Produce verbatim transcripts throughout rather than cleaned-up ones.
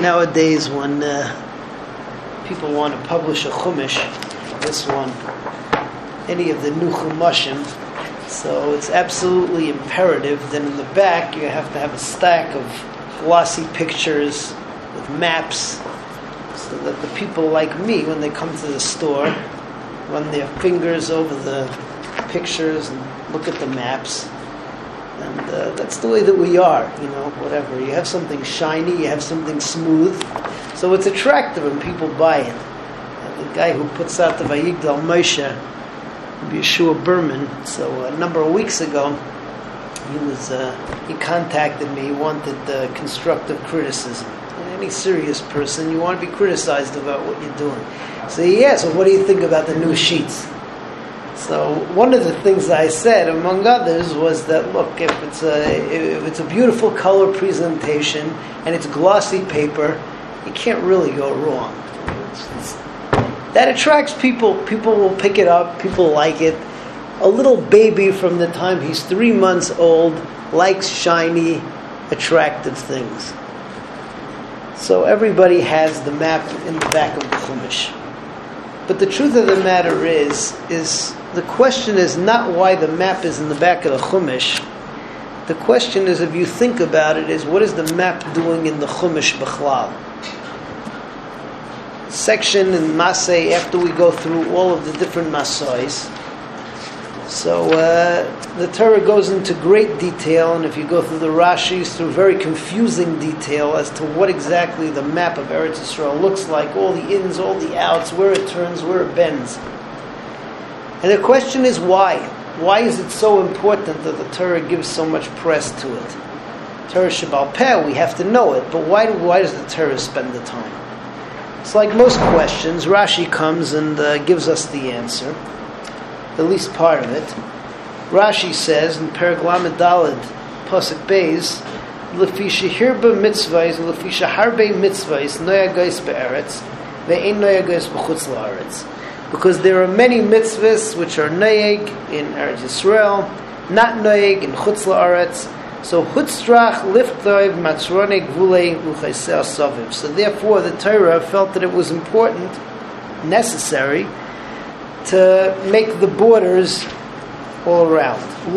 Nowadays, when uh, people want to publish a chumash, this one, any of the new chumashim, so it's absolutely imperative that in the back you have to have a stack of glossy pictures with maps, so that the people like me, when they come to the store, run their fingers over the pictures and look at the maps. And uh, that's the way that we are, you know, whatever. You have something shiny, you have something smooth, so it's attractive and people buy it. Uh, the guy who puts out the Vayigdal Moshe, Yeshua Berman, so a number of weeks ago, he was uh, he contacted me. He wanted uh, constructive criticism. Any serious person, you want to be criticized about what you're doing. So he asked, well, what do you think about the new sheets? So one of the things I said, among others, was that look, if it's a if it's a beautiful color presentation and it's glossy paper, you can't really go wrong. It's, it's, that attracts people. People will pick it up. People like it. A little baby from the time he's three months old likes shiny, attractive things. So everybody has the map in the back of the Chumash. But the truth of the matter is, is the question is not why the map is in the back of the Chumash. The question is, if you think about it, is what is the map doing in the Chumash B'chlal? Section in Masay, after we go through all of the different Masais. So uh, the Torah goes into great detail, and if you go through the Rashis, through very confusing detail as to what exactly the map of Eretz Yisrael looks like, all the ins, all the outs, where it turns, where it bends. And the question is why? Why is it so important that the Torah gives so much press to it? Torah Shebal Peh, we have to know it, but why, why does the Torah spend the time? It's like most questions, Rashi comes and uh, gives us the answer. The least part of it. Rashi says in Perek Lamed Daled, Pasuk Beis, Lefi shehirba mitzvahs, lefi sheharbe mitzvahs, noyagos be'eretz, ve'ein noyagos b'chutz la'aretz. Because there are many mitzvahs which are noyeg in Eretz Yisrael, not noyeg in chutz la'aretz. So hutzrach liftloiv matzrone gvulei uchayseh saviv. So therefore, the Torah felt that it was important, necessary, to make the borders all around.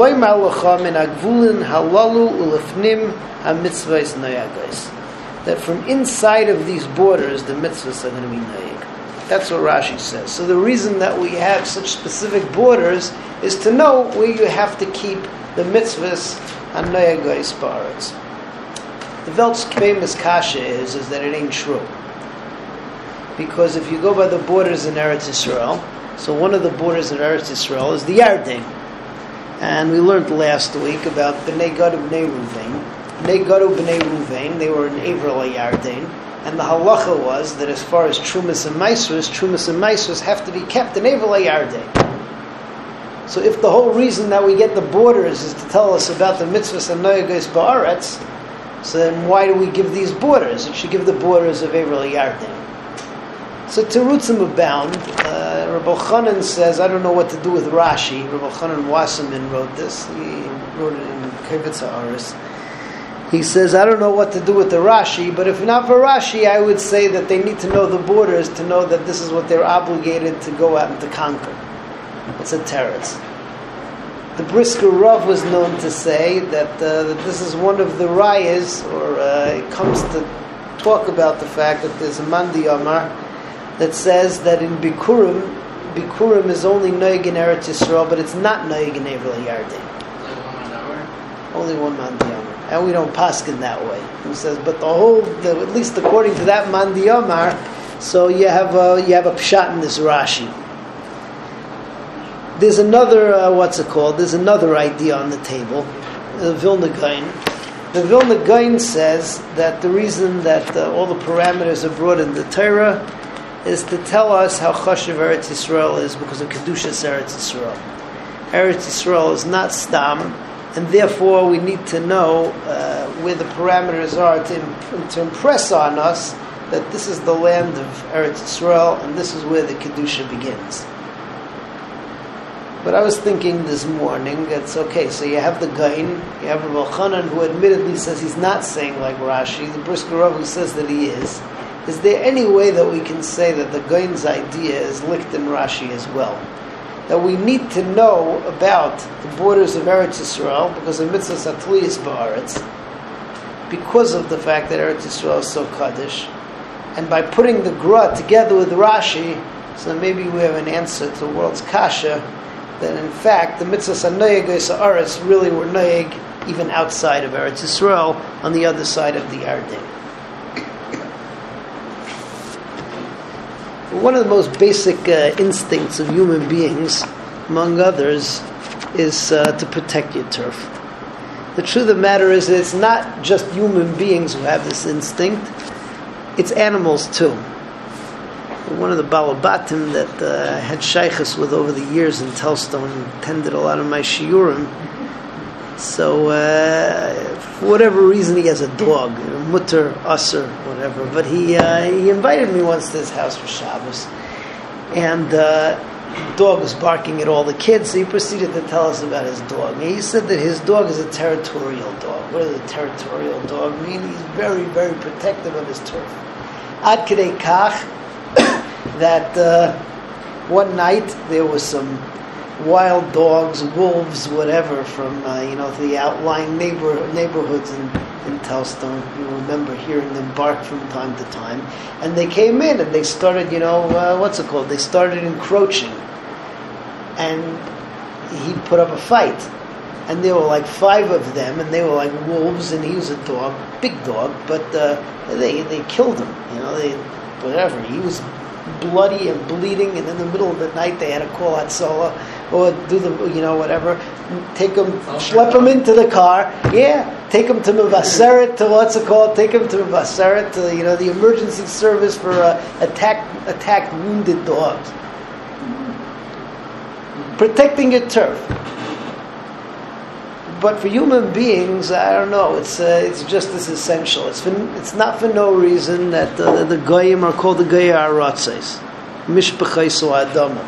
That from inside of these borders, the mitzvahs are going to be noyeg. That's what Rashi says. So the reason that we have such specific borders is to know where you have to keep the mitzvahs on noyeg ba'aretz. The Velt's famous kasha is, is that it ain't true. Because if you go by the borders in Eretz Yisrael, so one of the borders in Eretz Yisrael is the Yarden. And we learned last week about Bnei Gad Bnei Ruvain. Bnei Gad Bnei Ruvain, they were in Avril Yarden. And the halacha was that as far as Trumas and Maisros, Trumas and Maisros have to be kept in Avril Yarden. So if the whole reason that we get the borders is to tell us about the mitzvahs and noyagos ba'aretz, so then why do we give these borders? It should give the borders of Avril Yarden. So Terutzim abound. Uh, Rabbi Chanan says, I don't know what to do with Rashi. Rabbi Chanan Wasserman wrote this. He wrote it in Kivitz Haaretz. He says, I don't know what to do with the Rashi, but if not for Rashi, I would say that they need to know the borders to know that this is what they're obligated to go out and to conquer. It's a teretz. The Brisker Rav was known to say that, uh, that this is one of the rayas, or uh, it comes to talk about the fact that there's a Mandi Amar that says that in Bikurim, Bikurim is only noyeg in Eretz Yisrael, but it's not noyeg in Avril Yarden. Only one Mandi Amar. And we don't paskin that way. He says, but the whole, the, at least according to that Mandi Amar, so you have a, you have a pshat in this Rashi. There's another, uh, what's it called? There's another idea on the table. The Vilna Gaon. The Vilna Gaon says that the reason that uh, all the parameters are brought in the Torah is to tell us how chashuv Eretz Yisrael is because of Kedushas Eretz Yisrael. Eretz Yisrael is not stam, and therefore we need to know uh, where the parameters are to, to impress on us that this is the land of Eretz Yisrael and this is where the Kedusha begins. But I was thinking this morning, it's okay, so you have the Gain, you have Rav Elchanan, who admittedly says he's not saying like Rashi, the Brisker Rav who says that he is. Is there any way that we can say that the Gain's idea is licked in Rashi as well? That we need to know about the borders of Eretz Yisrael, because of Mitzvah Satliyas Ba'aretz, because of the fact that Eretz Yisrael is so Kaddish, and by putting the Gra together with Rashi, so maybe we have an answer to the world's Kasha, that in fact the mitzvahs hanoyeg ha'aretz really were noyeg even outside of Eretz Yisrael, on the other side of the Yarden. One of the most basic uh, instincts of human beings, among others, is uh, to protect your turf. The truth of the matter is that it's not just human beings who have this instinct, it's animals too. One of the Balabatim that uh, I had shaykhs with over the years in Telstone, attended a lot of my shiurim. So, uh, for whatever reason, he has a dog, mutter, usser, whatever. But he uh, he invited me once to his house for Shabbos, and uh, the dog was barking at all the kids. So he proceeded to tell us about his dog. And he said that his dog is a territorial dog. What does a territorial dog mean? He's very, very protective of his turf. Ad kedei kach, that uh, one night there was some wild dogs, wolves, whatever, from uh, you know the outlying neighbor neighborhoods in, in Telstone. You remember hearing them bark from time to time, and they came in and they started, you know, uh, what's it called? They started encroaching, and he put up a fight, and there were like five of them, and they were like wolves, and he was a dog, big dog, but uh, they they killed him, you know, they whatever. He was bloody and bleeding, and in the middle of the night they had to call Hatzalah or do the, you know, whatever, take him, oh, schlep him into the car, yeah, take him to Mevaseret, to what's it called, take him to Mevaseret, to, you know, the emergency service for uh, attacked, attacked wounded dogs. Protecting your turf. But for human beings, I don't know, it's uh, it's just as essential. It's for, it's not for no reason that uh, the Goyim are called the Goyim Aratzes, Mishpachais Adama.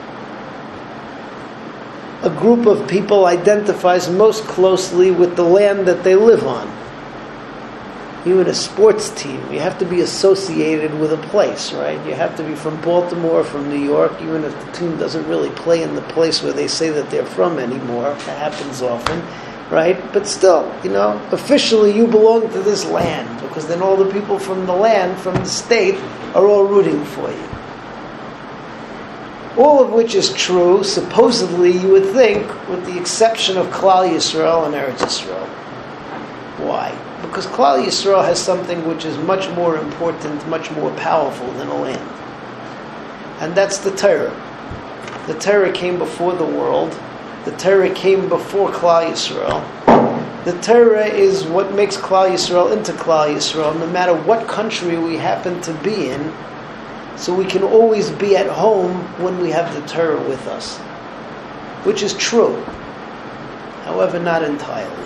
A group of people identifies most closely with the land that they live on. Even a sports team, you have to be associated with a place, right? You have to be from Baltimore, from New York, even if the team doesn't really play in the place where they say that they're from anymore. That happens often, right? But still, you know, officially you belong to this land, because then all the people from the land, from the state, are all rooting for you. All of which is true, supposedly, you would think, with the exception of Klal Yisrael and Eretz Yisrael. Why? Because Klal Yisrael has something which is much more important, much more powerful than a land. And that's the Torah. The Torah came before the world. The Torah came before Klal Yisrael. The Torah is what makes Klal Yisrael into Klal Yisrael, no matter what country we happen to be in. So we can always be at home when we have the Torah with us. Which is true. However, not entirely.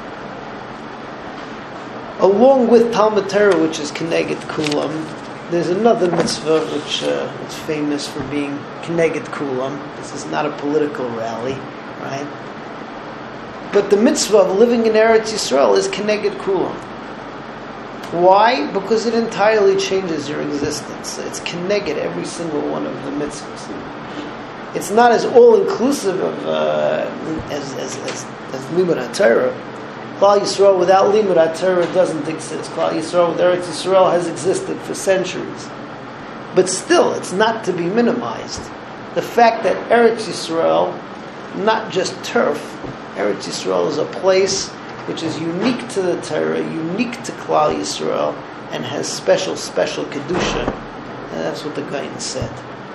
Along with Talmud Torah, which is Keneged Kulam, there's another mitzvah which uh, is famous for being Keneged Kulam. This is not a political rally, right? But the mitzvah of living in Eretz Yisrael is Keneged Kulam. Why? Because it entirely changes your existence. It's Keneged every single one of the mitzvahs. It's not as all-inclusive of uh, as as as, as Limud HaTorah. Klal Yisrael without Limud HaTorah doesn't exist. Klal Yisrael with Eretz Yisrael has existed for centuries. But still, it's not to be minimized. The fact that Eretz Yisrael, not just turf, Eretz Yisrael is a place which is unique to the Torah, unique to Klal Yisrael, and has special, special Kedusha. And that's what the Gaon said.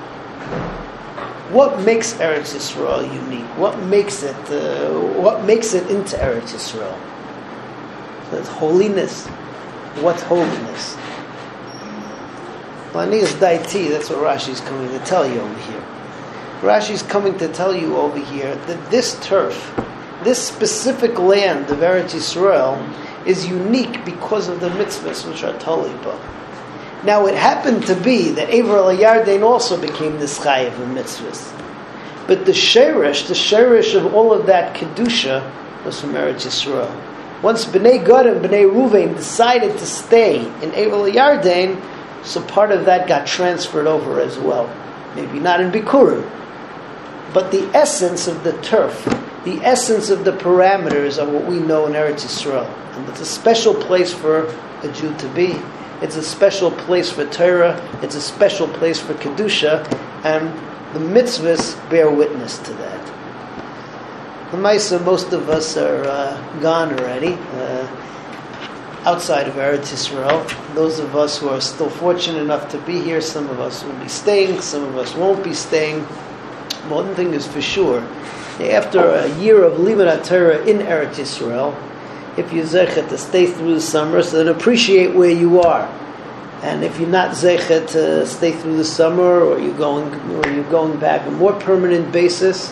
What makes Eretz Yisrael unique? What makes it? Uh, what makes it into Eretz Yisrael? So it's holiness. What's holiness? Lanias Daiti. That's what Rashi's coming to tell you over here. Rashi's coming to tell you over here that this turf, this specific land of Eretz Yisrael, is unique because of the mitzvahs which are toliba. Now, it happened to be that Eivor LaYarden also became this chayiv of mitzvahs. But the sheresh, the sheresh of all of that kedusha was from Eretz Yisrael. Once Bnei Gad and Bnei Ruvain decided to stay in Evel Yarden, so part of that got transferred over as well. Maybe not in Bikurim, but the essence of the turf, the essence of the parameters are what we know in Eretz Yisrael. And it's a special place for a Jew to be. It's a special place for Torah. It's a special place for Kedusha. And the mitzvahs bear witness to that. The Maisa, most of us are uh, gone already, uh, outside of Eretz Yisrael. Those of us who are still fortunate enough to be here, some of us will be staying, some of us won't be staying. One thing is for sure, after a year of Limud Torah in Eretz Yisrael, if you're zeichet to stay through the summer, so then appreciate where you are. And if you're not zeichet to stay through the summer, or you're going, or you're going back on a more permanent basis,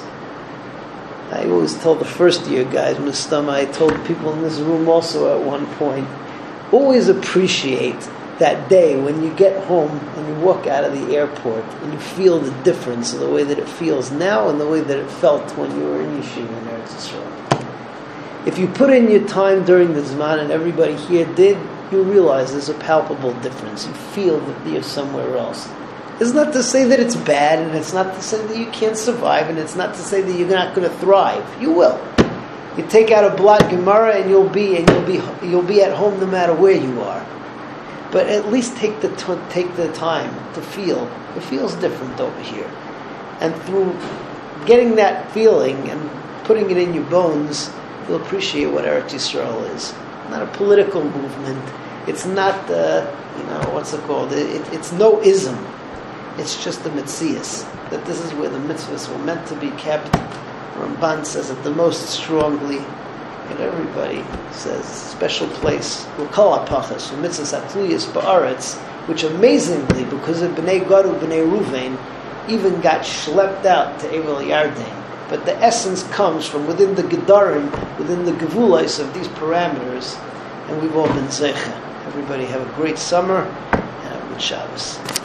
I always tell the first year guys, Mustama, I told people in this room also at one point, always appreciate that day when you get home and you walk out of the airport and you feel the difference of the way that it feels now and the way that it felt when you were in Yeshiva in Eretz Yisrael. If you put in your time during the Zman, and everybody here did, you realize there's a palpable difference. You feel that you're somewhere else. It's not to say that it's bad, and it's not to say that you can't survive, and it's not to say that you're not going to thrive. You will. You take out a blot Gemara, and you'll be and you'll be you'll be at home no matter where you are. But at least take the t- take the time to feel. It feels different over here, and through getting that feeling and putting it in your bones, you'll appreciate what Eretz Yisrael is. Not a political movement. It's not uh, you know what's it called? It, it, it's no ism. It's just the mitzias, that this is where the mitzvahs were meant to be kept. Ramban says it the most strongly, and everybody says special place. Ukal apachas, mitzvahs atluyas ba'aretz, which amazingly, because of Bnei Gad and Bnei Ruvain, even got schlepped out to Evel Yarden. But the essence comes from within the gedarim, within the gevulais of these parameters, and we've all been zeicha. Everybody have a great summer and have a good Shabbos.